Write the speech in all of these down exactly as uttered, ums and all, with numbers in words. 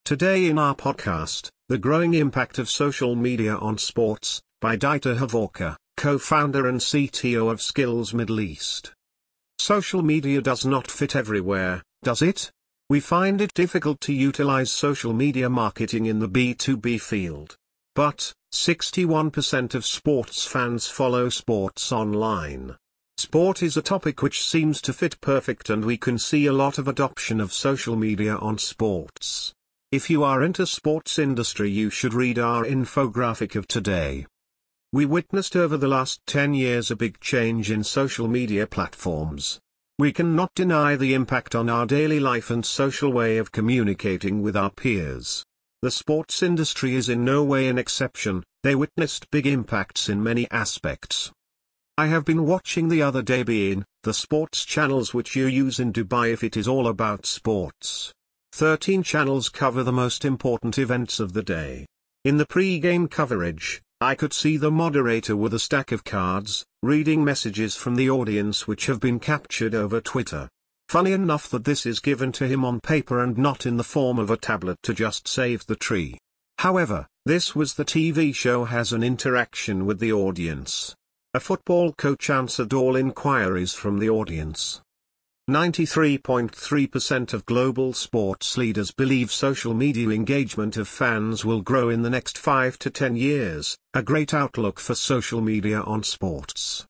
Today in our podcast, The Growing Impact of Social Media on Sports, by Dieter Havorka, co-founder and C T O of Skills Middle East. Social media does not fit everywhere, does it? We find it difficult to utilize social media marketing in the B two B field. But, sixty-one percent of sports fans follow sports online. Sport is a topic which seems to fit perfect, and we can see a lot of adoption of social media on sports. If you are into sports industry, you should read our infographic of today. We witnessed over the last ten years a big change in social media platforms. We cannot deny the impact on our daily life and social way of communicating with our peers. The sports industry is in no way an exception. They witnessed big impacts in many aspects. I have been watching the other day beIN, the sports channels which you use in Dubai if it is all about sports. thirteen channels cover the most important events of the day. In the pre-game coverage, I could see the moderator with a stack of cards, reading messages from the audience which have been captured over Twitter. Funny enough that this is given to him on paper and not in the form of a tablet to just save the tree. However, this was the T V show has an interaction with the audience. A football coach answered all inquiries from the audience. ninety-three point three percent of global sports leaders believe social media engagement of fans will grow in the next five to ten years, a great outlook for social media on sports.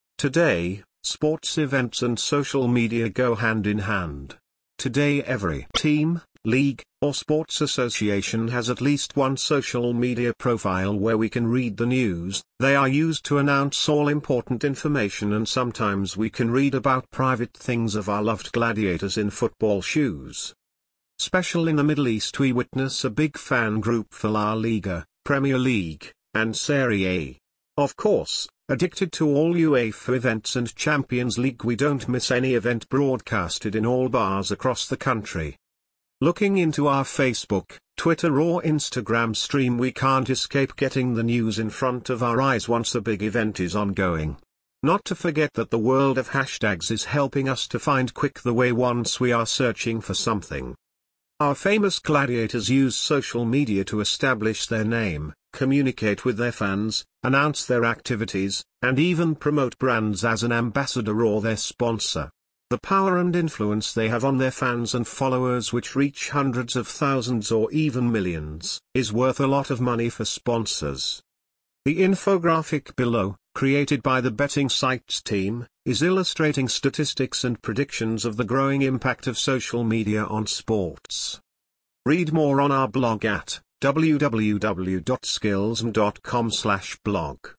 Today, sports events and social media go hand in hand. Today every team, league, or sports association has at least one social media profile where we can read the news. They are used to announce all important information, and sometimes we can read about private things of our loved gladiators in football shoes. Special in the Middle East, we witness a big fan group for La Liga, Premier League, and Serie A. Of course, addicted to all UEFA events and Champions League, we don't miss any event broadcasted in all bars across the country. Looking into our Facebook, Twitter or Instagram stream, we can't escape getting the news in front of our eyes once a big event is ongoing. Not to forget that the world of hashtags is helping us to find quick the way once we are searching for something. Our famous gladiators use social media to establish their name, communicate with their fans, announce their activities, and even promote brands as an ambassador or their sponsor. The power and influence they have on their fans and followers, which reach hundreds of thousands or even millions, is worth a lot of money for sponsors. The infographic below, created by the Betting Sites team, is illustrating statistics and predictions of the growing impact of social media on sports. Read more on our blog at w w w dot skillsm dot com slash blog.